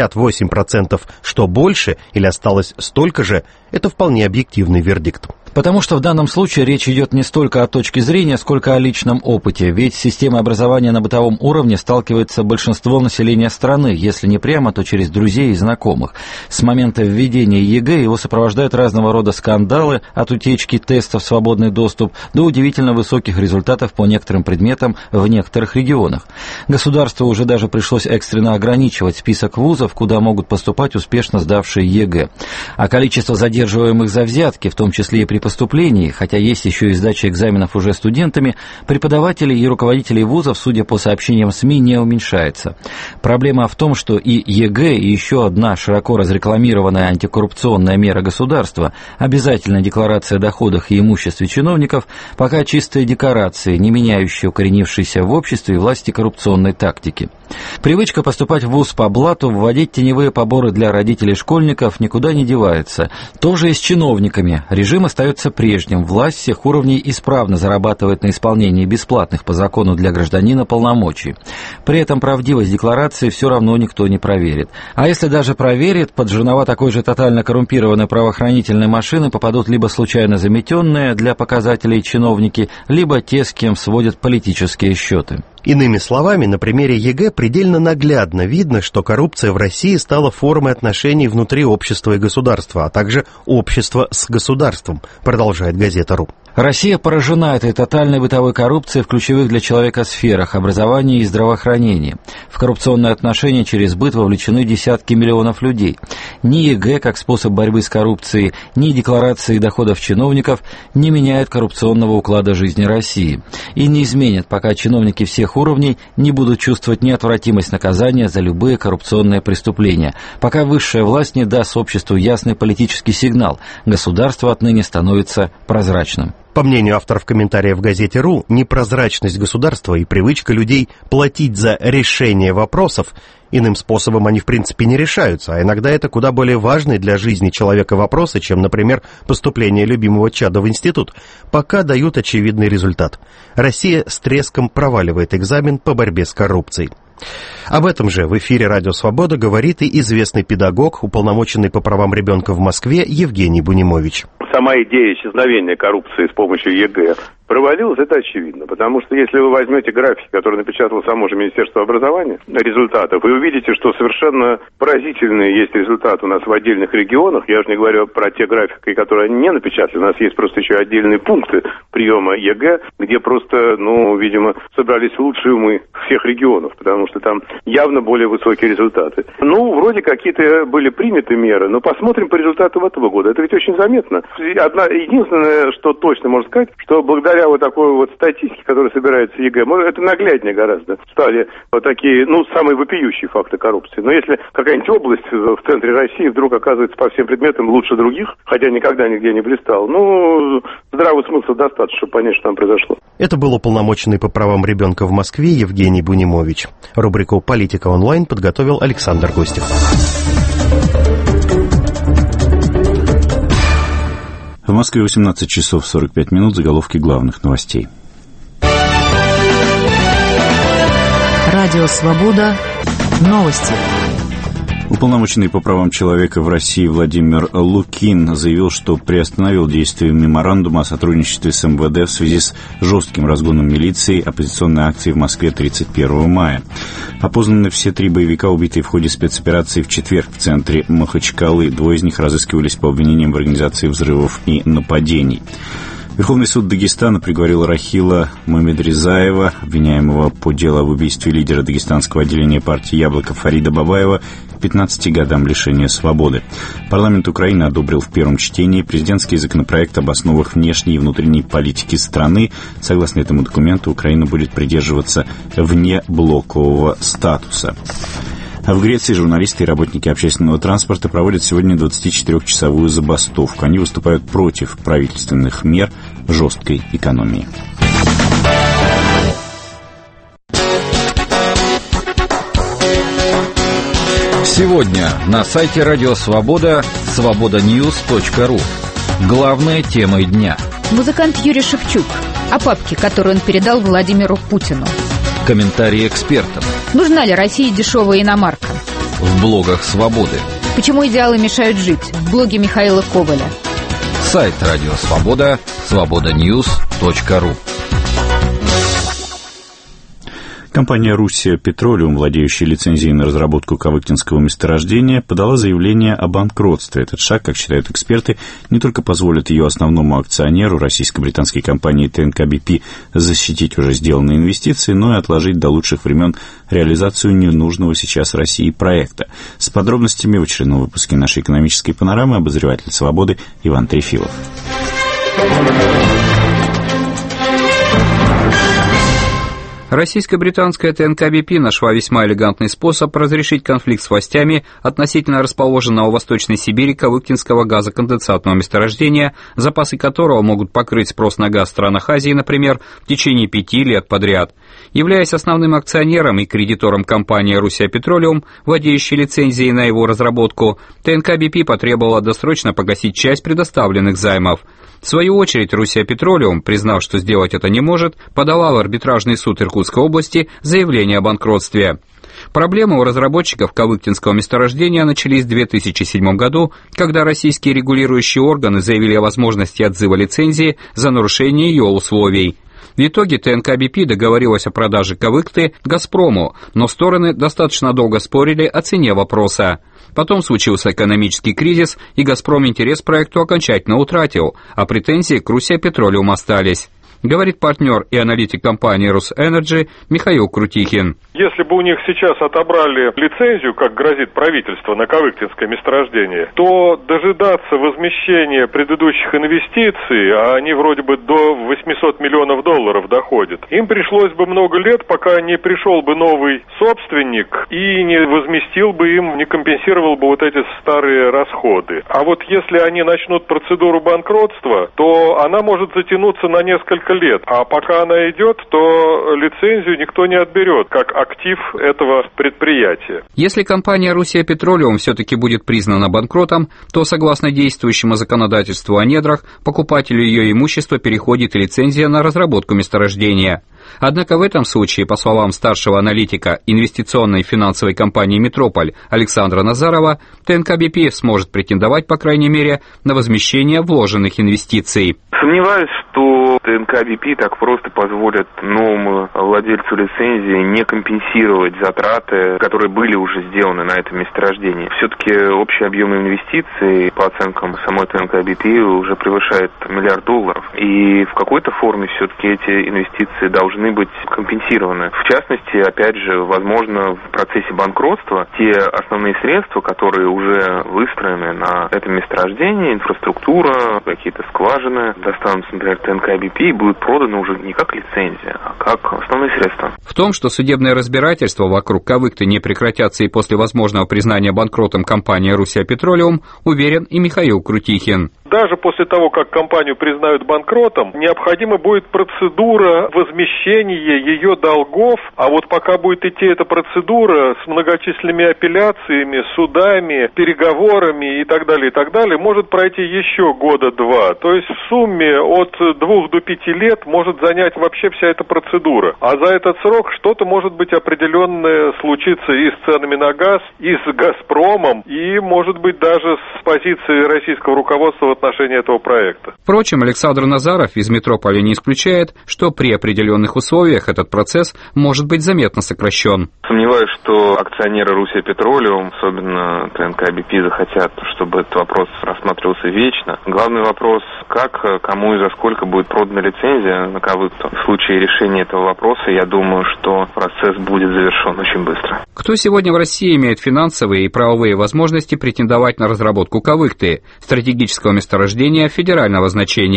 58% что больше или осталось столько же, это вполне объективный вердикт. Потому что в данном случае речь идет не столько о точке зрения, сколько о личном опыте. Ведь с системой образования на бытовом уровне сталкивается большинство населения страны, если не прямо, то через друзей и знакомых. С момента введения ЕГЭ его сопровождают разного рода скандалы, от утечки тестов в свободный доступ до удивительно высоких результатов по некоторым предметам в некоторых регионах. Государству уже даже пришлось экстренно ограничивать список вузов, куда могут поступать успешно сдавшие ЕГЭ. А количество задерживаемых за взятки, в том числе и при поступлении, хотя есть еще и сдача экзаменов уже студентами, преподавателей и руководителей вузов, судя по сообщениям СМИ, не уменьшается. Проблема в том, что и ЕГЭ, и еще одна широко разрекламированная антикоррупционная мера государства, обязательная декларация о доходах и имуществе чиновников, пока чистые декорации, не меняющие укоренившиеся в обществе власти коррупционной тактики. Привычка поступать в вуз по блату, вводить теневые поборы для родителей школьников никуда не девается. То же и с чиновниками. Режим остается прежним. Власть всех уровней исправно зарабатывает на исполнении бесплатных по закону для гражданина полномочий. При этом правдивость декларации все равно никто не проверит. А если даже проверит, под жернова такой же тотально коррумпированной правоохранительной машины попадут либо случайно заметенные для показателей чиновники, либо те, с кем сводят политические счеты. Иными словами, на примере ЕГЭ предельно наглядно видно, что коррупция в России стала формой отношений внутри общества и государства, а также общества с государством, продолжает газета «Ру». Россия поражена этой тотальной бытовой коррупцией в ключевых для человека сферах образования и здравоохранения. В коррупционные отношения через быт вовлечены десятки миллионов людей. Ни ЕГЭ как способ борьбы с коррупцией, ни декларации доходов чиновников не меняют коррупционного уклада жизни России. И не изменят, пока чиновники всех уровней не будут чувствовать неотвратимость наказания за любые коррупционные преступления, пока высшая власть не даст обществу ясный политический сигнал: государство отныне становится прозрачным. По мнению авторов комментария в газете «Ру», непрозрачность государства и привычка людей платить за решение вопросов, иным способом они в принципе не решаются, а иногда это куда более важные для жизни человека вопросы, чем, например, поступление любимого чада в институт, пока дают очевидный результат. Россия с треском проваливает экзамен по борьбе с коррупцией. Об этом же в эфире «Радио Свобода» говорит и известный педагог, уполномоченный по правам ребенка в Москве Евгений Бунимович. Сама идея исчезновения коррупции с помощью ЕГЭ провалилась, это очевидно, потому что если вы возьмете графики, которые напечатало само же Министерство образования, результатов, вы увидите, что совершенно поразительные есть результаты у нас в отдельных регионах. Я уже не говорю про те графики, которые они не напечатали, у нас есть просто еще отдельные пункты приема ЕГЭ, где просто, видимо, собрались лучшие умы всех регионов, потому что там явно более высокие результаты. Вроде какие-то были приняты меры, но посмотрим по результатам этого года. Это ведь очень заметно. Единственное, что точно можно сказать, что благодаря вот такой вот статистике, которая собирается ЕГЭ, это нагляднее гораздо стали вот такие, самые вопиющие факты коррупции. Но если какая-нибудь область в центре России вдруг оказывается по всем предметам лучше других, хотя никогда нигде не блистал, здравого смысла достаточно, чтобы понять, что там произошло. Это был уполномоченный по правам ребенка в Москве Евгений Бунимович. Рубрику «Политика онлайн» подготовил Александр Гостев. В Москве 18 часов 45 минут, заголовки главных новостей. Радио «Свобода». Новости. Уполномоченный по правам человека в России Владимир Лукин заявил, что приостановил действие меморандума о сотрудничестве с МВД в связи с жестким разгоном милиции оппозиционной акции в Москве 31 мая. Опознаны все 3 боевика, убитые в ходе спецоперации в четверг в центре Махачкалы. 2 из них разыскивались по обвинениям в организации взрывов и нападений. Верховный суд Дагестана приговорил Рахила Мамедризаева, обвиняемого по делу об убийстве лидера дагестанского отделения партии «Яблоко» Фарида Бабаева, к 15 годам лишения свободы. Парламент Украины одобрил в первом чтении президентский законопроект об основах внешней и внутренней политики страны. Согласно этому документу, Украина будет придерживаться внеблокового статуса. А в Греции журналисты и работники общественного транспорта проводят сегодня 24-часовую забастовку. Они выступают против правительственных мер жесткой экономии. Сегодня на сайте Радио Свобода свободаньюз.ру. Главные темы дня. Музыкант Юрий Шевчук о папке, которую он передал Владимиру Путину. Комментарии экспертов. Нужна ли России дешевая иномарка? В блогах Свободы. Почему идеалы мешают жить? В блоге Михаила Коваля. Сайт Радио Свобода свободаньюз.ру. Компания «Руссия Петролиум», владеющая лицензией на разработку кавыктинского месторождения, подала заявление о банкротстве. Этот шаг, как считают эксперты, не только позволит ее основному акционеру, российско-британской компании ТНК-БП, защитить уже сделанные инвестиции, но и отложить до лучших времен реализацию ненужного сейчас России проекта. С подробностями в очередном выпуске нашей экономической панорамы обозреватель «Свободы» Иван Трефилов. Российско-британская ТНК-БП нашла весьма элегантный способ разрешить конфликт с властями относительно расположенного в Восточной Сибири кавыктинского газоконденсатного месторождения, запасы которого могут покрыть спрос на газ в странах Азии, например, в течение 5 лет подряд. Являясь основным акционером и кредитором компании «Руссия Петролиум», владеющей лицензией на его разработку, ТНК-БП потребовала досрочно погасить часть предоставленных займов. В свою очередь, «Руссия Петролиум», признав, что сделать это не может, подала в арбитражный суд Иркутской области заявление о банкротстве. Проблемы у разработчиков кавыктинского месторождения начались в 2007 году, когда российские регулирующие органы заявили о возможности отзыва лицензии за нарушение ее условий. В итоге ТНК-БП договорилась о продаже кавыкты «Газпрому», но стороны достаточно долго спорили о цене вопроса. Потом случился экономический кризис, и «Газпром» интерес к проекту окончательно утратил, а претензии к «Руссия Петролиум» остались. Говорит партнер и аналитик компании «Росэнерджи» Михаил Крутихин. Если бы у них сейчас отобрали лицензию, как грозит правительство, на кавыктинское месторождение, то дожидаться возмещения предыдущих инвестиций, а они вроде бы до $800 миллионов доходят, им пришлось бы много лет, пока не пришел бы новый собственник и не возместил бы им, не компенсировал бы вот эти старые расходы. А вот если они начнут процедуру банкротства, то она может затянуться на несколько лет. А пока она идет, то лицензию никто не отберет, как актив этого предприятия. Если компания «Руссия Петролиум» все-таки будет признана банкротом, то, согласно действующему законодательству о недрах, покупателю ее имущества переходит лицензия на разработку месторождения. Однако в этом случае, по словам старшего аналитика инвестиционной и финансовой компании «Метрополь» Александра Назарова, ТНК-БП сможет претендовать, по крайней мере, на возмещение вложенных инвестиций. Сомневаюсь, что ТНК-БП так просто позволит новому владельцу лицензии не компенсировать затраты, которые были уже сделаны на этом месторождении. Все-таки общий объем инвестиций, по оценкам самой ТНК-БП, уже превышает $1 миллиард. И в какой-то форме все-таки эти инвестиции должны быть компенсированы. В частности, опять же, возможно, в процессе банкротства те основные средства, которые уже выстроены на этом месторождении, инфраструктура, какие-то скважины, достанутся, например, ТНК-БП и будут проданы уже не как лицензия, а как основные средства. В том, что судебное разбирательство вокруг кавыкты не прекратятся и после возможного признания банкротом компании «Руссия Петролиум», уверен и Михаил Крутихин. Даже после того, как компанию признают банкротом, необходима будет процедура возмещения ее долгов, а вот пока будет идти эта процедура с многочисленными апелляциями, судами, переговорами и так далее, может пройти еще 2 года. То есть в сумме от 2 до 5 лет может занять вообще вся эта процедура. А за этот срок что-то может быть определенное случится и с ценами на газ, и с «Газпромом», и, может быть, даже с позиции российского руководства в отношении этого проекта. Впрочем, Александр Назаров из «Метрополя» не исключает, что при определенных условиях этот процесс может быть заметно сокращен. Сомневаюсь, что акционеры «Руссия Петролиум», особенно ТНК-БП, захотят, чтобы этот вопрос рассматривался вечно. Главный вопрос, как, кому и за сколько будет продана лицензия на кавыкту. В случае решения этого вопроса, я думаю, что процесс будет завершен очень быстро. Кто сегодня в России имеет финансовые и правовые возможности претендовать на разработку кавыкты, стратегического месторождения федерального значения?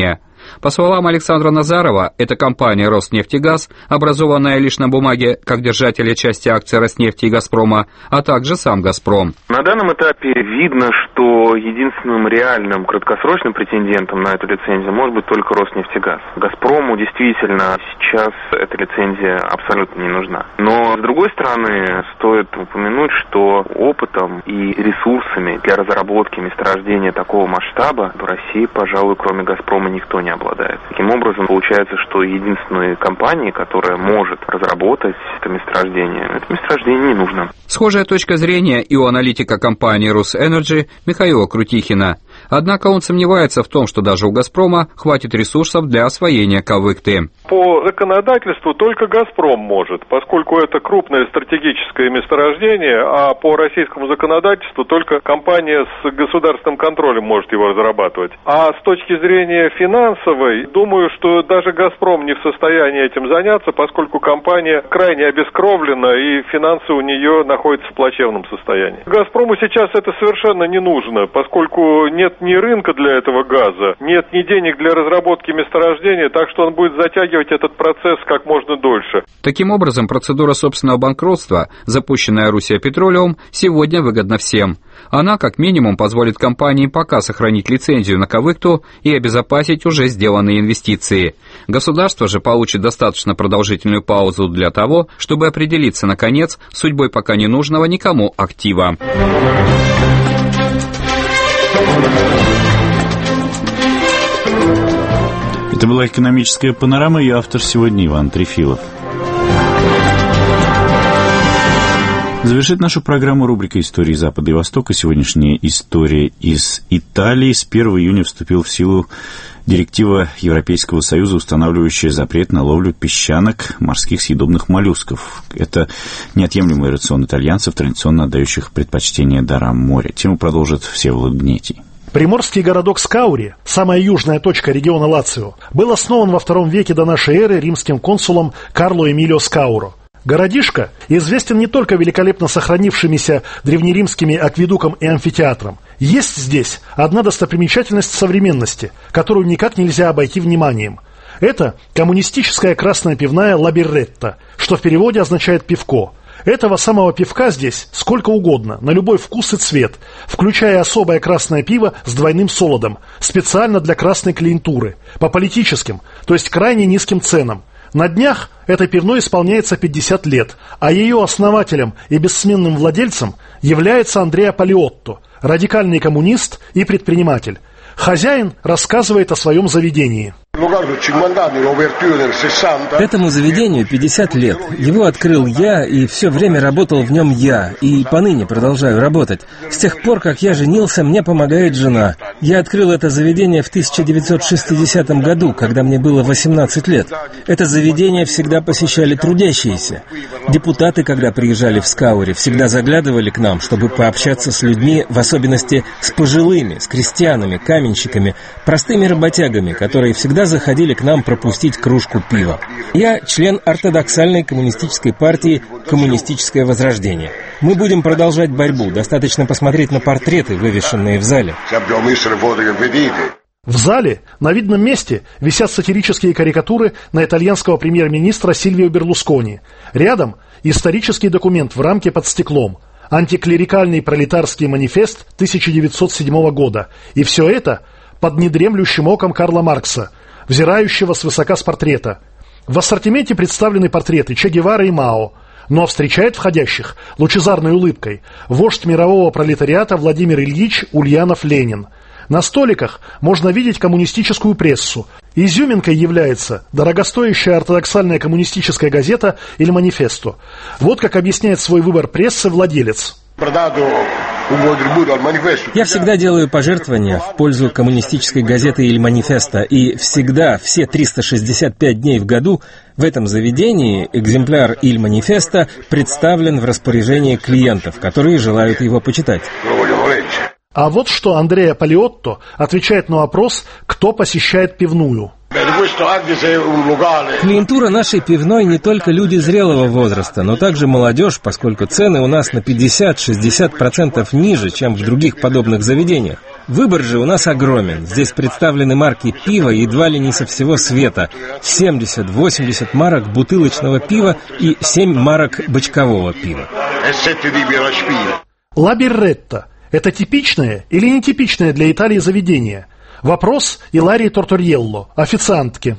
По словам Александра Назарова, эта компания «Роснефтегаз», образованная лишь на бумаге как держателя части акций «Роснефти» и «Газпрома», а также сам «Газпром». На данном этапе видно, что единственным реальным краткосрочным претендентом на эту лицензию может быть только «Роснефтегаз». «Газпрому» действительно сейчас эта лицензия абсолютно не нужна. Но, с другой стороны, стоит упомянуть, что опытом и ресурсами для разработки месторождения такого масштаба в России, пожалуй, кроме «Газпрома» никто не обладает. Таким образом, получается, что единственной компанией, которая может разработать это месторождение не нужно. Схожая точка зрения и у аналитика компании «Русэнерджи» Михаила Крутихина. Однако он сомневается в том, что даже у «Газпрома» хватит ресурсов для освоения Кавыкты. По законодательству только «Газпром» может, поскольку это крупное стратегическое месторождение, а по российскому законодательству только компания с государственным контролем может его разрабатывать. А с точки зрения финансовой, думаю, что даже «Газпром» не в состоянии этим заняться, поскольку компания крайне обескровлена и финансы у нее находятся в плачевном состоянии. «Газпрому» сейчас это совершенно не нужно, поскольку нет ни рынка для этого газа, нет ни денег для разработки месторождения, так что он будет затягивать этот процесс как можно дольше. Таким образом, процедура собственного банкротства, запущенная Russia Petroleum, сегодня выгодна всем. Она, как минимум, позволит компании пока сохранить лицензию на Кавыкту и обезопасить уже сделанные инвестиции. Государство же получит достаточно продолжительную паузу для того, чтобы определиться, наконец, с судьбой пока не нужного никому актива. Это была «Экономическая панорама», ее автор сегодня Иван Трефилов. Завершит нашу программу рубрика «Истории Запада и Востока». Сегодняшняя история из Италии. С 1 июня вступил в силу директива Европейского Союза, устанавливающая запрет на ловлю песчанок, морских съедобных моллюсков. Это неотъемлемый рацион итальянцев, традиционно отдающих предпочтение дарам моря. Тему продолжит Всеволод Гнетий. Приморский городок Скаури, самая южная точка региона Лацио, был основан во II веке до нашей эры римским консулом Карло Эмилио Скауро. Городишко известен не только великолепно сохранившимися древнеримскими акведуком и амфитеатром. Есть здесь одна достопримечательность современности, которую никак нельзя обойти вниманием. Это коммунистическая красная пивная «Ла Берретта», что в переводе означает «пивко». Этого самого пивка здесь сколько угодно, на любой вкус и цвет, включая особое красное пиво с двойным солодом, специально для красной клиентуры, по политическим, то есть крайне низким ценам. На днях этой пивной исполняется 50 лет, а ее основателем и бессменным владельцем является Андреа Палиотто, радикальный коммунист и предприниматель. Хозяин рассказывает о своем заведении. Этому заведению 50 лет. Его открыл я, и все время работал в нем я, и поныне продолжаю работать. С тех пор, как я женился, мне помогает жена. Я открыл это заведение в 1960 году, когда мне было 18 лет. Это заведение всегда посещали трудящиеся. Депутаты, когда приезжали в Скаури, всегда заглядывали к нам, чтобы пообщаться с людьми, в особенности с пожилыми, с крестьянами, каменщиками, простыми работягами, которые всегда заходили к нам пропустить кружку пива. Я член ортодоксальной коммунистической партии «Коммунистическое возрождение». Мы будем продолжать борьбу. Достаточно посмотреть на портреты, вывешенные в зале. В зале на видном месте висят сатирические карикатуры на итальянского премьер-министра Сильвио Берлускони. Рядом исторический документ в рамке под стеклом. Антиклерикальный пролетарский манифест 1907 года. И все это под недремлющим оком Карла Маркса, взирающего свысока с портрета. В ассортименте представлены портреты Че Гевары и Мао, но встречает входящих лучезарной улыбкой вождь мирового пролетариата Владимир Ильич Ульянов-Ленин. На столиках можно видеть коммунистическую прессу. Изюминкой является дорогостоящая ортодоксальная коммунистическая газета «Иль Манифесто». Вот как объясняет свой выбор прессы владелец. Я всегда делаю пожертвования в пользу коммунистической газеты «Иль Манифесто», и всегда, все 365 дней в году, в этом заведении экземпляр «Иль Манифесто» представлен в распоряжении клиентов, которые желают его почитать. А вот что Андреа Палиотто отвечает на вопрос, кто посещает пивную. Клиентура нашей пивной не только люди зрелого возраста, но также молодежь, поскольку цены у нас на 50-60% ниже, чем в других подобных заведениях. Выбор же у нас огромен. Здесь представлены марки пива едва ли не со всего света. 70-80 марок бутылочного пива и 7 марок бочкового пива. Ла Бирретта – это типичное или нетипичное для Италии заведение? Вопрос Иларии Торторьелло, официантки.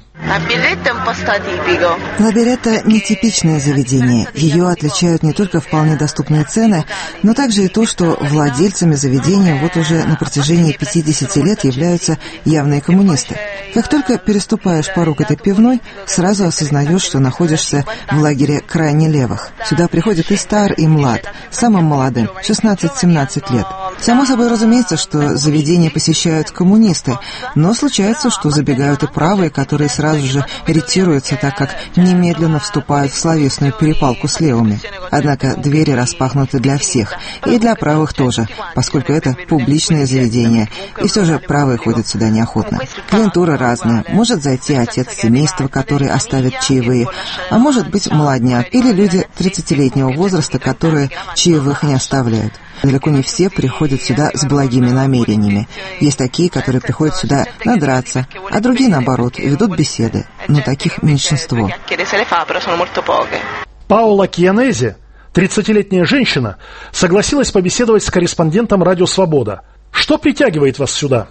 Ла Бирретта – нетипичное заведение. Ее отличают не только вполне доступные цены, но также и то, что владельцами заведения вот уже на протяжении 50 лет являются явные коммунисты. Как только переступаешь порог этой пивной, сразу осознаешь, что находишься в лагере крайне левых. Сюда приходят и стар, и млад, самым молодым – 16-17 лет. Само собой разумеется, что заведения посещают коммунисты, но случается, что забегают и правые, которые сразу же ретируются, так как немедленно вступают в словесную перепалку с левыми. Однако двери распахнуты для всех, и для правых тоже, поскольку это публичное заведение, и все же правые ходят сюда неохотно. Клиентура разная. Может зайти отец семейства, который оставит чаевые, а может быть младняк или люди 30-летнего возраста, которые чаевых не оставляют. Далеко не все приходят сюда с благими намерениями. Есть такие, которые приходят сюда надраться, а другие, наоборот, ведут беседы. Но таких меньшинство. Паула Кьянези, 30-летняя женщина, согласилась побеседовать с корреспондентом «Радио Свобода». Что притягивает вас сюда?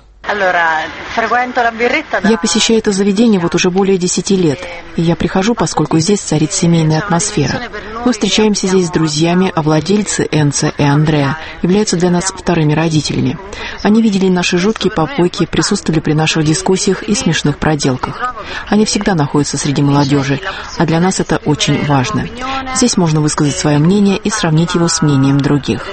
Я посещаю это заведение вот уже более 10 лет, и я прихожу, поскольку здесь царит семейная атмосфера. Мы встречаемся здесь с друзьями, а владельцы Энцо и Андреа являются для нас вторыми родителями. Они видели наши жуткие попойки, присутствовали при наших дискуссиях и смешных проделках. Они всегда находятся среди молодежи, а для нас это очень важно. Здесь можно высказать свое мнение и сравнить его с мнением других.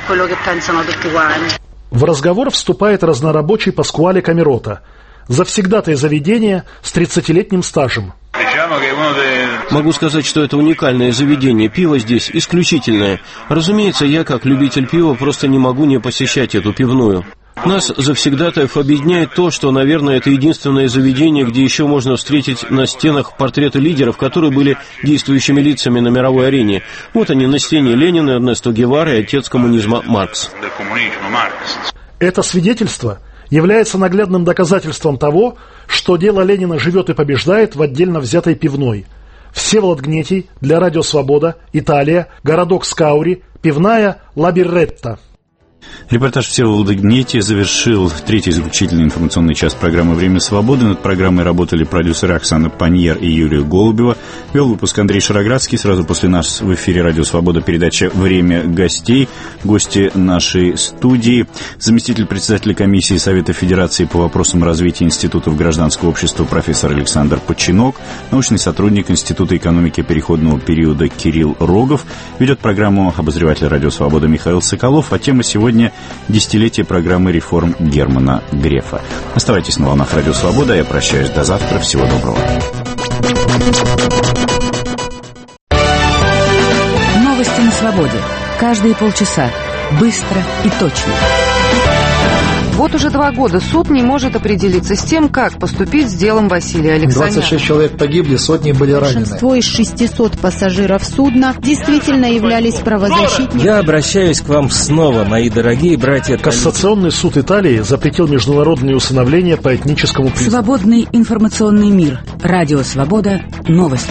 В разговор вступает разнорабочий Паскуале Камерота, завсегдатай заведения с 30-летним стажем. Могу сказать, что это уникальное заведение. Пиво здесь исключительное. Разумеется, я, как любитель пива, просто не могу не посещать эту пивную. Нас, завсегдатаев, объединяет то, что, наверное, это единственное заведение, где еще можно встретить на стенах портреты лидеров, которые были действующими лицами на мировой арене. Вот они на стене: Ленин, Эрнесто Гевара и отец коммунизма Маркс. Это свидетельство является наглядным доказательством того, что дело Ленина живет и побеждает в отдельно взятой пивной. Всеволод Гнетий для Радио Свобода, Италия, городок Скаури, пивная Ла Бирретта. Репортаж Всеволода Гнетия завершил третий заключительный информационный час программы «Время свободы». Над программой работали продюсеры Оксана Паньер и Юлия Голубева. Вел выпуск Андрей Шароградский. Сразу после нас в эфире «Радио Свобода» передача «Время гостей». Гости нашей студии: заместитель председателя комиссии Совета Федерации по вопросам развития институтов гражданского общества профессор Александр Починок, научный сотрудник Института экономики переходного периода Кирилл Рогов. Ведет программу обозреватель «Радио Свобода» Михаил Соколов. А тема сегодня — десятилетие программы реформ Германа Грефа. Оставайтесь на волнах Радио Свобода. Я прощаюсь до завтра. Всего доброго. Новости на свободе. Каждые полчаса. Быстро и точно. Вот уже 2 года суд не может определиться с тем, как поступить с делом Василия Алексаняна. 26 человек погибли, сотни были ранены. Большинство из 600 пассажиров судна действительно являлись правозащитниками. Я обращаюсь к вам снова, мои дорогие братья. Кассационный суд Италии запретил международные усыновления по этническому признаку. Свободный информационный мир. Радио Свобода. Новости.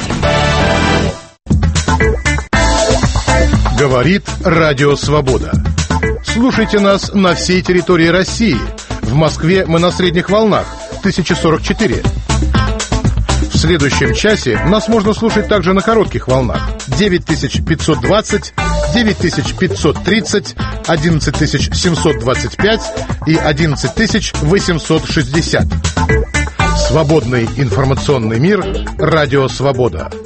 Говорит Радио Свобода. Слушайте нас на всей территории России. В Москве мы на средних волнах 1044. В следующем часе нас можно слушать также на коротких волнах 9520, 9530, 11725 и 11860. Свободный информационный мир. Радио Свобода.